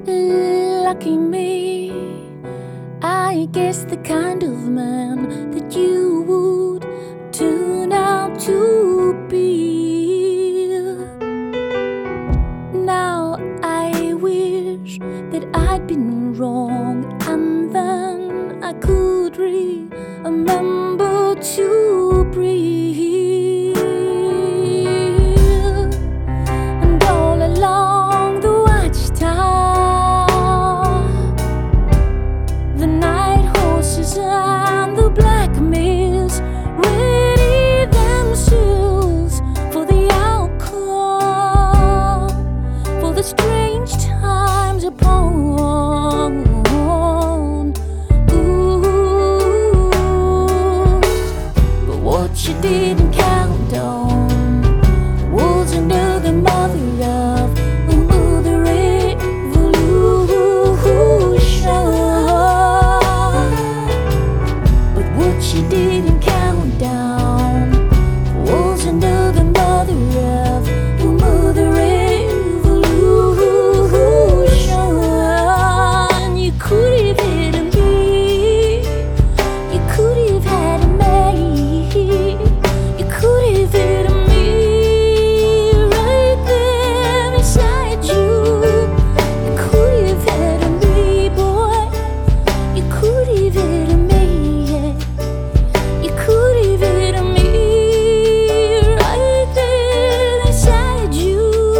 Lucky me, I guess the kind of man that you would turn out to be. Now I wish that I'd been wrong, and then I could remember to breathe. And all along the watchtower, the night horses and the black mares ready themselves for the outcome, for the strange times upon. But what you didn't count on was another mother of another revolution. But what you didn't count down was another mother of another revolution. You could have had me, you could have had me, you could have had me right there beside you. You could have had me, boy, you could have had me, yeah. You could have had me right there beside you.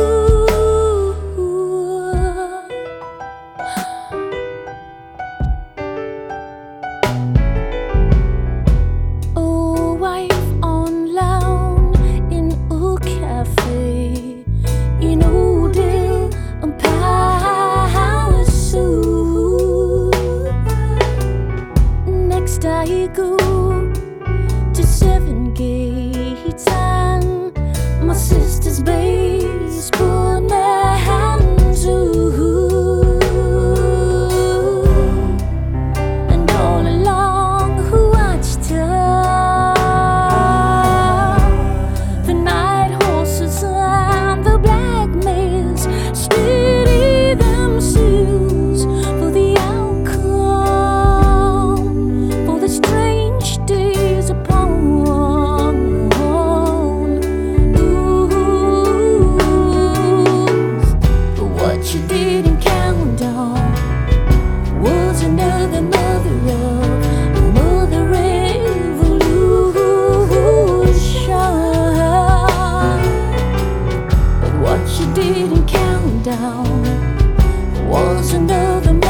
Oh, wife on loan in a cafe in Odell and Palazzo. Next I go to Seven Gates and my sister's baseball hands. And all along who watched her, the night horses and the black mares steady themselves for the outcome, for the strange days upon. But what you didn't count on was another mother of another revolution. But what you didn't count down was another